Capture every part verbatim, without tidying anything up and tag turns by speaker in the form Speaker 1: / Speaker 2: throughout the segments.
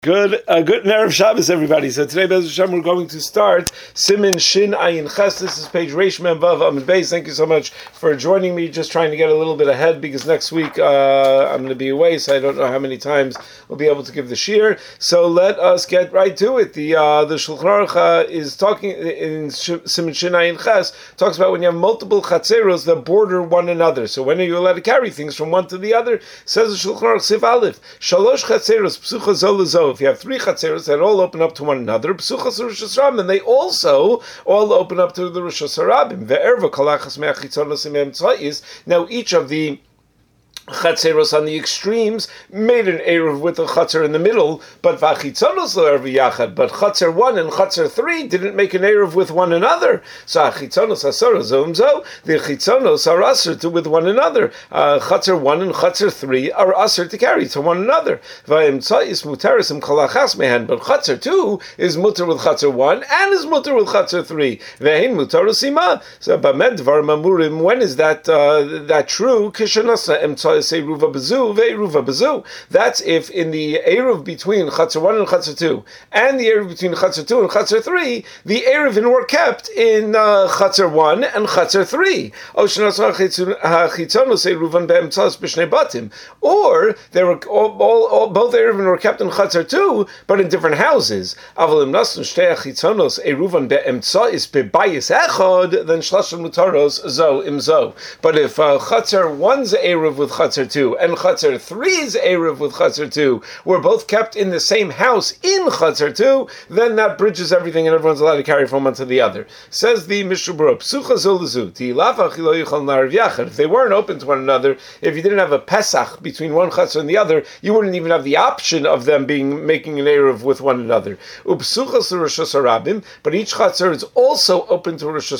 Speaker 1: Good, uh, good Erev Shabbos, everybody. So today, Be'ez Hashem, we're going to start Siman Shin Ayin Ches. This is page Reish Mem Vav Amud Beis. Thank you so much for joining me. Just trying to get a little bit ahead because next week uh, I'm going to be away, so I don't know how many times we'll be able to give the shir. So let us get right to it. The uh, the Shulchan Aruch uh, is talking in Siman Shin Ayin Ches, talks about when you have multiple chatzeros that border one another. So when are you allowed to carry things from one to the other? Says the Shulchan Aruch Siv Aleph, Shalosh chatzeros psucha zo lezo. If you have three chatzeros that all open up to one another, psuchas Rosh Hashanah, and they also all open up to the Rosh Hashanah. Ve'erva kalachas me'achitzonos me'emtzais. Now each of the chatzeros on the extremes made an eruv with a chatzer in the middle, but v'achitzonos lo ervu yachad. But chatzer one and chatzer three didn't make an eruv with one another. So achitzonos asar zom zo, the chitzonos are asar to with one another. Uh, chatzer one and chatzer three are asar to carry to one another. V'emtzais muteris im kalachas mehan. But chatzer two is muter with chatzer one and is muter with chatzer three. Ve'hin muteris ima. So b'med dvar mamurim. When is that uh, that true? Kishanasa emtzais say Ruva Bazu, Ve Ruva Bazu. That's if in the Eruv between Chatzar one and Chatzar two, and the Eruv between Chatzar two and Chatzar three, the Eruvin were kept in uh, Chatzar one and Chatzar three. Or they were all, all, all both Eruvin were kept in Chatzar two, but in different houses. Then Shlashon Mutaros Zo Im Zo. But if uh, Chatzar one's Eruv with Chatzar two and Chatzar three's Eruv with Chatzar two were both kept in the same house in Chatzar two, then that bridges everything and everyone's allowed to carry from one to the other. Says the Mishnah Berurah, Psucha Zolazu, Ti'ilafach lo yichal na'arav yachad. If they weren't open to one another, if you didn't have a Pesach between one Chatzar and the other, you wouldn't even have the option of them being making an Eruv with one another. Upsuchas Rosh Hashanah, but each Chatzar is also open to Rosh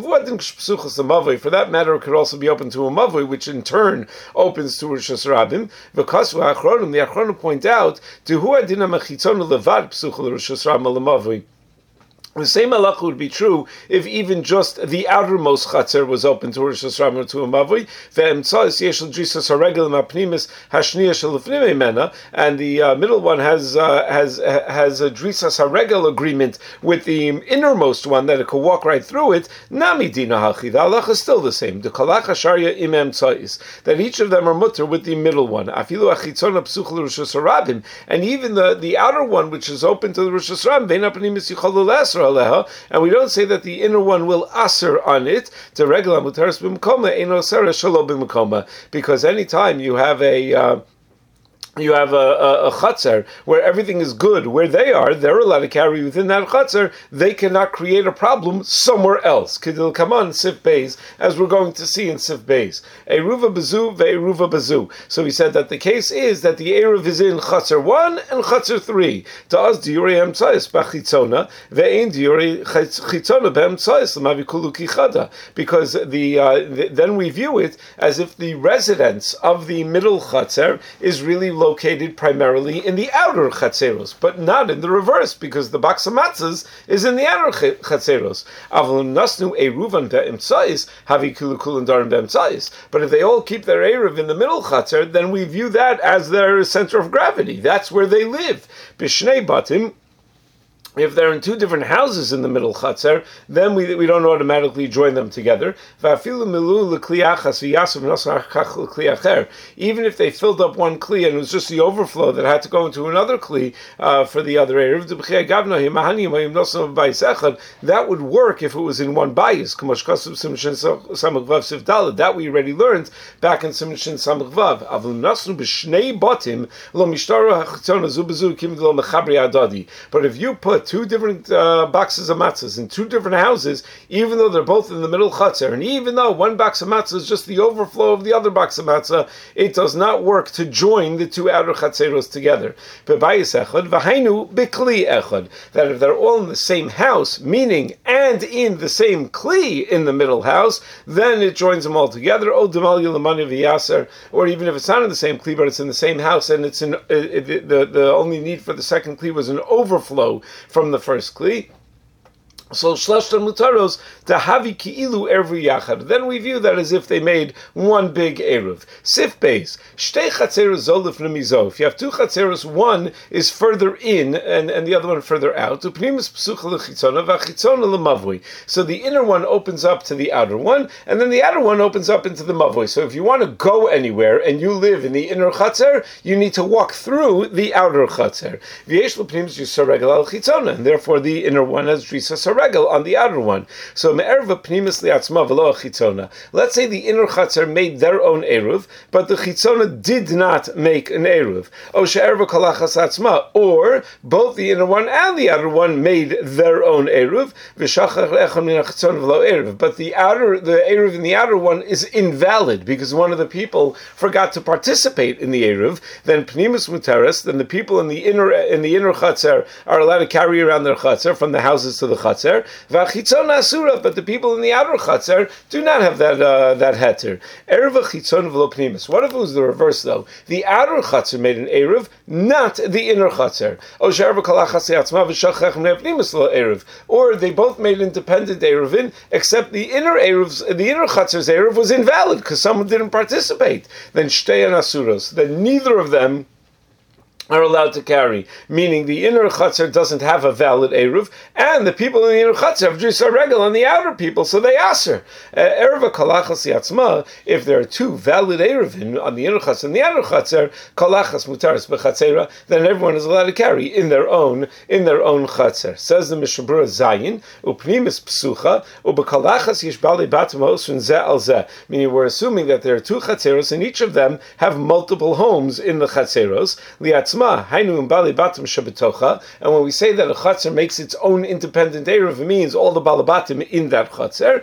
Speaker 1: Hashanah. For that matter, it could also be open to a Mavoi, which in turn opens to Rosh Hashanah. Because the Achronim point out to who adina mechitzonu levad psucha Rosh Hashanah lemavui. The same halacha would be true if even just the outermost chatzar was open to Rosh Hashanah or to a mavui. Ve'emtzais yeshel drisas haregel ma'pnimis hashniya shelufnei mena, and the uh, middle one has uh, has has a drisas haregel agreement with the innermost one that it could walk right through it. Nami dina hachi. The halacha is still the same. The kalach hasharya im emtzais, that each of them are mutter with the middle one. Afilu achitzona psuchel Rosh Hashanah, and even the the outer one which is open to the Rosh Hashanah, ve'en apnimis yichalu lesra. And we don't say that the inner one will aser on it to regular mutaris b'mekoma eno sera shelo b'mekoma, because anytime you have a uh, you have a, a, a chatzar where everything is good, where they are, they're allowed to carry within that chatzar, they cannot create a problem somewhere else. Kedil kaman sif beis, as we're going to see in sif beis. Eruva bezu ve'eruva bezu. So he said that the case is that the eruv is in chatzar one and chatzar three. To us, diuri emtzayis b'chitzona, ve'ein diuri chitzona b'emtzayis l'mavikulu kichada. Because the, uh, the then we view it as if the residence of the middle chatzar is really low located primarily in the outer chatzeros, but not in the reverse, because the box of matzahs is in the outer chatzeros. But if they all keep their eruv in the middle chatzer, then we view that as their center of gravity. That's where they live. Bishnei batim. If they're in two different houses in the middle chatzar, then we we don't automatically join them together. Even if they filled up one kli and it was just the overflow that had to go into another kli uh, for the other eruv, that would work if it was in one bayis. That we already learned back in Siman Shin Samach Vav. But if you put two different uh, boxes of matzahs in two different houses, even though they're both in the middle chatzar, and even though one box of matzah is just the overflow of the other box of matzah, it does not work to join the two outer chatzeros together. That if they're all in the same house, meaning and in the same kli in the middle house, then it joins them all together. Or even if it's not in the same kli, but it's in the same house, and it's in uh, the, the the only need for the second kli was an overflow from the first kli. So shlashta mutaros tahavi ki'ilu ervu yachad. Then we view that as if they made one big eruv. Sif beis shtei chatzeros zolif nemizo. If you have two chatzeros, one is further in and, and the other one further out. Upnimis psucha lechitzona v'chitzona lemavui. So the inner one opens up to the outer one, and then the outer one opens up into the mavui. So if you want to go anywhere and you live in the inner chatzer, you need to walk through the outer chatzer. V'yesh l'pnimis yisar regel al chitzona, and therefore the inner one has drisas regel on the outer one. So me'erva pnimis liatzma v'lo chitzona. Let's say the inner chatzer made their own eruv, but the chitzona did not make an eruv. O she'erva kalachas atzma, or both the inner one and the outer one made their own eruv. V'shachach le'echad min chitzona v'lo eruv. But the outer, the eruv in the outer one is invalid because one of the people forgot to participate in the eruv. Then pnimis mutaris. Then the people in the inner in the inner chatzer are allowed to carry around their chatzer from the houses to the chatzer. V'chitzona asura, but the people in the outer chatzer do not have that uh, that heter. Erev chitzon v'lo pnimis. What if it was the reverse though? The outer chatzer made an erev, not the inner chatzer. O she'erev kalachas yatzma v'shachach mnei pnimis lo erev. Or they both made independent erevin, except the inner erevs, the inner chatzer's erev was invalid because someone didn't participate. Then shtei and asuros. Then neither of them are allowed to carry, meaning the inner chutzner doesn't have a valid eruv, and the people in the inner chutzner have drisa regel on the outer people, so they aser. Erva kalachas yatzma, if there are two valid eruvin on the inner chutzner and the outer chutzner, kalachas mutaris bechatzera, then everyone is allowed to carry in their own in their own chutzner. Says the Mishabura Zayin, upnimis psucha, ubekalachas yishbali batamos and ze al ze. Meaning we're assuming that there are two chatzeros, and each of them have multiple homes in the chatzeros. Liatz and when we say that a chatzar makes its own independent eruv, it means all the balabatim in that chatzar.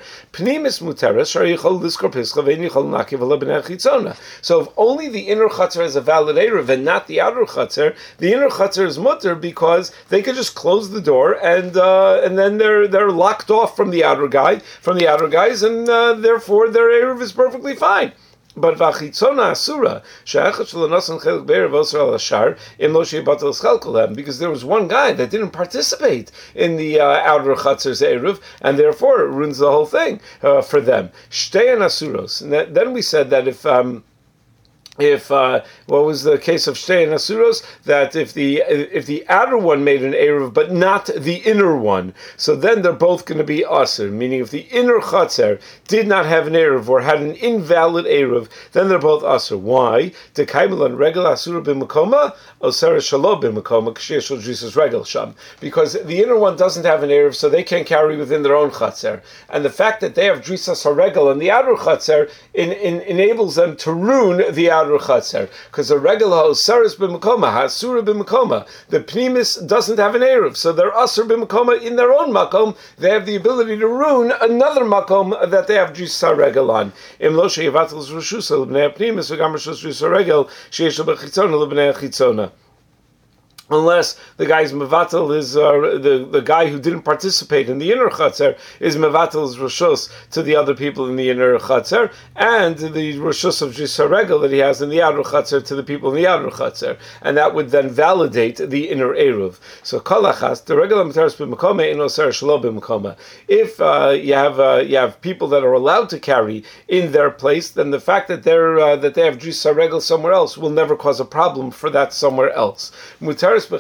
Speaker 1: So if only the inner chatzar has a valid eruv and not the outer chatzar, the inner chatzar is mutter because they could just close the door and uh, and then they're they're locked off from the outer guy from the outer guys, and uh, therefore their eruv is perfectly fine. But vachitzona asura she'echad shelo chelik be'erev osar al hashar im lo she'batel chelkolem, because there was one guy that didn't participate in the uh, outer chatzer's eruv, and therefore it ruins the whole thing uh, for them. Shtei and asuros. And that, then we said that if. Um, If uh, what was the case of Shtei and Asuros, that if the if the outer one made an eruv but not the inner one, so then they're both going to be aser. Meaning, if the inner chatzer did not have an eruv or had an invalid eruv, then they're both aser. Why? To kaimelan regel asura b'makoma, osera shalo b'makoma k'sheish Jesus regel sham. Because the inner one doesn't have an eruv, so they can't carry within their own chatzer. And the fact that they have drisas haregel in the outer chatzer in, in, enables them to ruin the outer chatzar, because the regular osaris b'makoma, hasura b'makoma, the pnimis doesn't have an eruv, so they're asur b'makoma in their own makom. They have the ability to ruin another makom that they have drisa regel on. Im lo sheyivatel zrushusa l'bnei pnimis v'gam rishus drisa regel sheyesh b'chitzona l'bnei chitzona. Unless the guy's mevatel is uh, the the guy who didn't participate in the inner chatzar is mevatel's rishus to the other people in the inner chatzar, and the rishus of jisaregel that he has in the outer chatzar to the people in the outer chatzar, and that would then validate the inner eruv. So kolachas the regular mutaris b'makoma in oser shelo b'makoma. If uh, you have uh, you have people that are allowed to carry in their place, then the fact that they're uh, that they have jisaregel somewhere else will never cause a problem for that somewhere else. Mutar the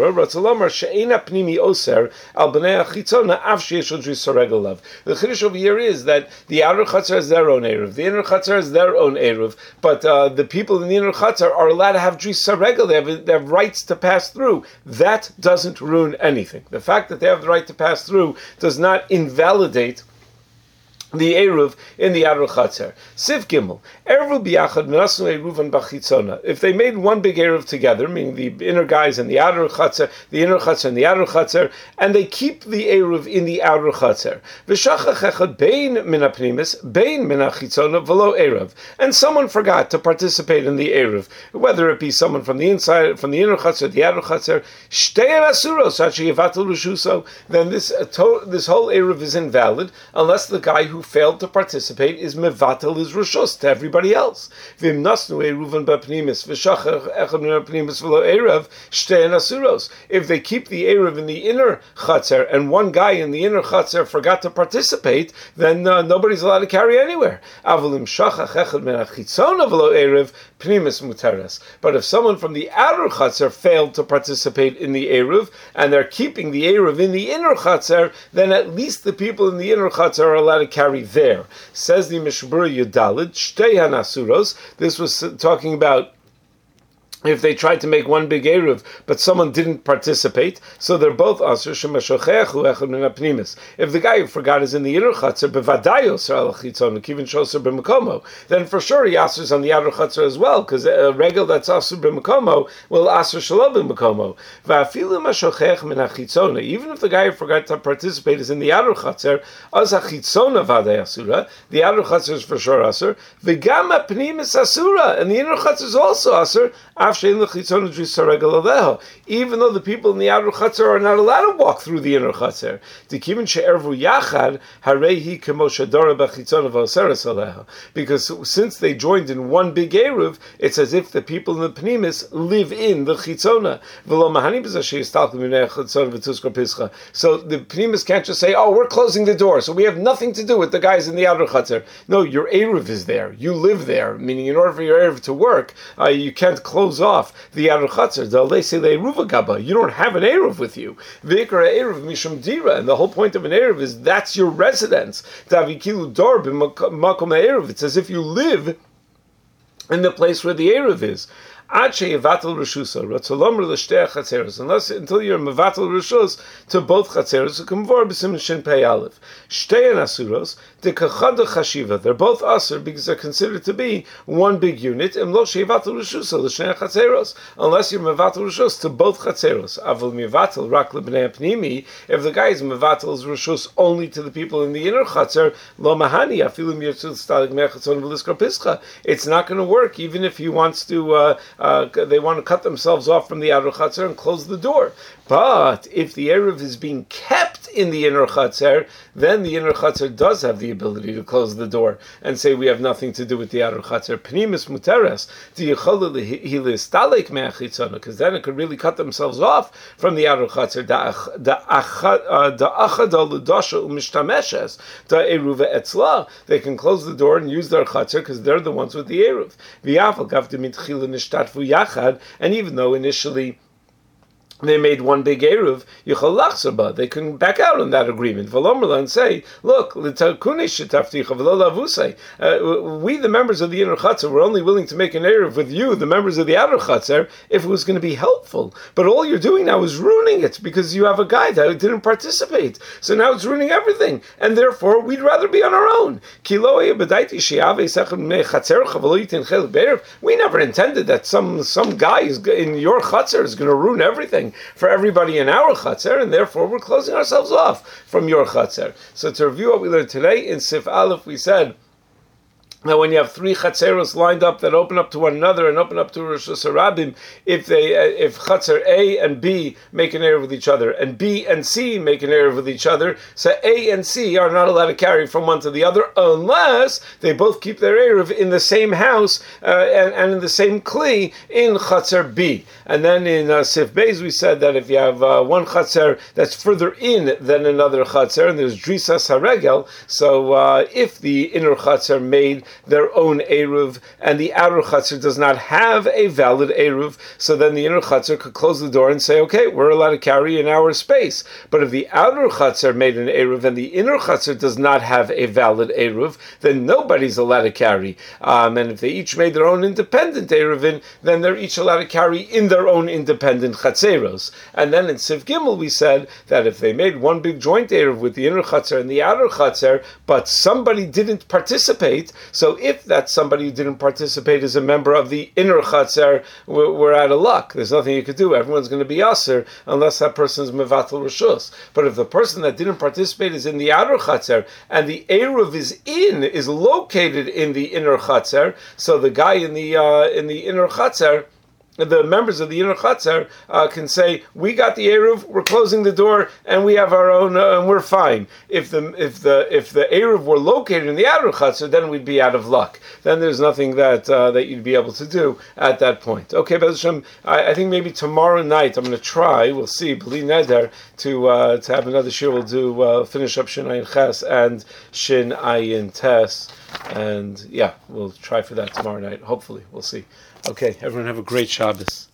Speaker 1: chiddush over here is that the outer chatzar has their own eruv, the inner chatzar has their own eruv, but uh, the people in the inner chatzar are allowed to have drisa regel. They have, they have rights to pass through. That doesn't ruin anything. The fact that they have the right to pass through does not invalidate the eruv in the outer chatzar. Siv Gimel, eruv biyachad menasu eruvan bachitzona. If they made one big eruv together, meaning the inner guys and the outer chatzar, the inner chatzar and the outer chatzar, and they keep the eruv in the outer chatzar. V'shachach echad bein min hapnimis, bein min hachitzona v'lo eruv. And someone forgot to participate in the eruv, whether it be someone from the inside, from the inner chatzar, the outer chatzar. Shtei asuros hachi yivatel rishuso. Then this uh, to, this whole eruv is invalid unless the guy who failed to participate is mevatel his rishus to everybody else. V'im nasnu eruven b'pnimis v'shachar echad min ha'pnimis v'lo erev shtei asuros. If they keep the erev in the inner chatzer and one guy in the inner chatzer forgot to participate, then uh, nobody's allowed to carry anywhere. Avalim shachach echad min hachitzona v'lo erev pnimis muteres. But if someone from the outer chatzer failed to participate in the erev and they're keeping the erev in the inner chatzer, then at least the people in the inner chatzer are allowed to carry there. Says the Mishmur Yudalid, Shtei Hanasuros. This was talking about if they tried to make one big eruv, but someone didn't participate, so they're both asur shemashochechu echad min hapnimis. If the guy who forgot is in the inner chatzar, bevadai osar al chitzon, kivin shosar b'makomo, then for sure he asurs on the outer chatzar as well, because a regel that's asur b'makomo will asur shelo b'makomo. Va'afilu mashochech min hachitzona, even if the guy who forgot to participate is in the outer chatzar, az hachitzona vadai asura, the outer chatzar is for sure asur, v'gam hapnimis asura, and the inner chatzar is also asur, even though the people in the outer chatzar are not allowed to walk through the inner chatzar. Because since they joined in one big eruv, it's as if the people in the pnimis live in the chitzona. So the pnimis can't just say, oh, we're closing the door, so we have nothing to do with the guys in the outer chatzar. No, your eruv is there. You live there, meaning in order for your eruv to work, uh, you can't close off the outer chatzar. You don't have an eruv with you. And the whole point of an eruv is that's your residence. It's as if you live in the place where the eruv is. Unless until you're mevatel rishus to both chatzeros, so kamvor b'simin shin pei aleph. Shtei asuros dekachad chashiva. They're both asur because they're considered to be one big unit. And lo shevatel rishus l'shnei chatzeros. Unless you're mevatel rishus to both chatzeros. Avol mevatel rak lebnei apnimi. If the guy is mevatel rishus only to the people in the inner chatzer, lo mahani afilu mirtzul stalig mechatzon v'liskar pischa. It's not going to work even if he wants to. Uh, Uh, they want to cut themselves off from the outer chatzar and close the door. But if the eruv is being kept in the inner chatzar, then the inner chatzar does have the ability to close the door and say we have nothing to do with the outer chatzar. Pnimis muteres because then it could really cut themselves off from the outer chatzar. They can close the door and use their chatzar because they're the ones with the eruv. And even though initially they made one big eruv, they can back out on that agreement. And say, look, uh, we the members of the inner chatzar were only willing to make an eruv with you, the members of the outer chatzar, if it was going to be helpful. But all you're doing now is ruining it because you have a guy that didn't participate. So now it's ruining everything. And therefore, we'd rather be on our own. We never intended that some, some guy is in your chatzar is going to ruin everything for everybody in our chatzar, and therefore we're closing ourselves off from your chatzar. So to review what we learned today, in Sif Aleph we said Now, when you have three chatzeros lined up that open up to one another and open up to Rosh Hashanah, if they, uh, if chatzer A and B make an eruv with each other, and B and C make an eruv with each other, so A and C are not allowed to carry from one to the other unless they both keep their eruv in the same house uh, and, and in the same kli in chatzer B. And then in uh, Sif Beis we said that if you have uh, one chatzer that's further in than another chatzer, and there's drisas haregel, so uh, if the inner chatzer made their own eruv, and the outer chatzar does not have a valid eruv, so then the inner chatzar could close the door and say, okay, we're allowed to carry in our space. But if the outer chatzar made an eruv and the inner chatzar does not have a valid eruv, then nobody's allowed to carry. Um, and if they each made their own independent eruvin, then they're each allowed to carry in their own independent chatzeros. And then in Sif Gimel we said that if they made one big joint eruv with the inner chatzar and the outer chatzar, but somebody didn't participate, so if that somebody who didn't participate is a member of the inner chatzar, we're, we're out of luck. There's nothing you could do. Everyone's going to be aser unless that person is mevatel rishus. But if the person that didn't participate is in the outer chatzar and the eruv is in, is located in the inner chatzar, so the guy in the uh, in the inner chatzar the members of the inner Chatzar uh, can say, we got the Eruv, we're closing the door, and we have our own, uh, and we're fine. If the if the if the Eruv were located in the outer Chatzar, then we'd be out of luck. Then there's nothing that uh, that you'd be able to do at that point. Okay, Be'ez Hashem, I, I think maybe tomorrow night I'm going to try, we'll see, B'li Neder, to uh, to have another shir. We'll do uh, finish up Shin Ayin Ches and Shin Ayin Tes, and yeah, we'll try for that tomorrow night. Hopefully, we'll see. Okay, everyone have a great Shabbos.